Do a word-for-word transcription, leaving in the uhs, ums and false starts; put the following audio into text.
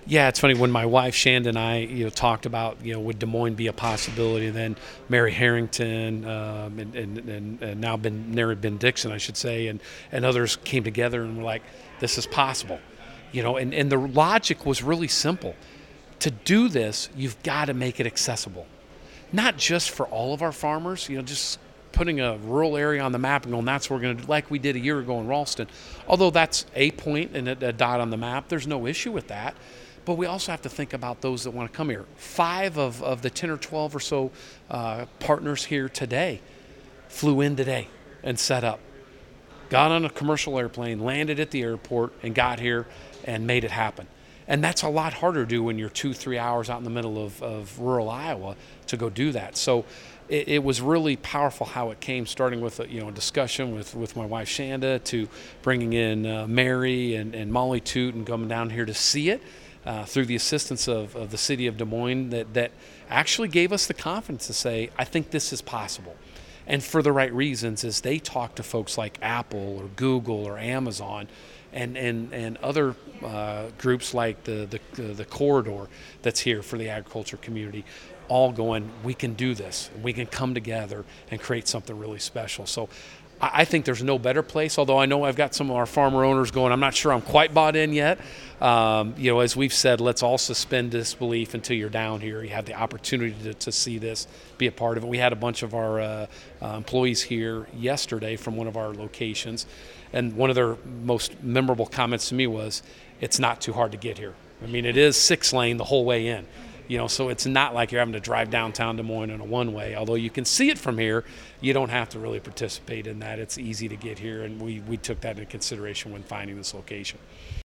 Yeah, it's funny when my wife Shanda and I, you know, talked about, you know, would Des Moines be a possibility? And then Mary Harrington, um, and, and, and, and now Ben, Mary Ben Dixon, I should say, and, and others came together and were like, this is possible, you know. And, and the logic was really simple. To do this, you've got to make it accessible, not just for all of our farmers, you know, just putting a rural area on the map and going, that's what we're going to do, like we did a year ago in Ralston. Although that's a point and a, a dot on the map, there's no issue with that. But we also have to think about those that want to come here. Five of, of the ten or twelve or so uh, partners here today flew in today and set up, got on a commercial airplane, landed at the airport, and got here and made it happen. And that's a lot harder to do when you're two, three hours out in the middle of, of rural Iowa to go do that. So it, it was really powerful how it came, starting with a, you know, a discussion with, with my wife Shanda, to bringing in uh, Mary and, and Molly Toot and coming down here to see it. Uh, through the assistance of, of the city of Des Moines, that, that actually gave us the confidence to say, I think this is possible. And for the right reasons, as they talk to folks like Apple or Google or Amazon and, and, and other uh, groups like the, the, the corridor that's here for the agriculture community, all going, we can do this. We can come together and create something really special. So I think there's no better place, although I know I've got some of our farmer owners going, I'm not sure I'm quite bought in yet. Um, you know, as we've said, let's all suspend disbelief until you're down here. You have the opportunity to, to see this, be a part of it. We had a bunch of our uh, uh, employees here yesterday from one of our locations, and one of their most memorable comments to me was, it's not too hard to get here. I mean, it is six lane the whole way in. You know, so it's not like you're having to drive downtown Des Moines in a one-way. Although you can see it from here, you don't have to really participate in that. It's easy to get here, and we, we took that into consideration when finding this location.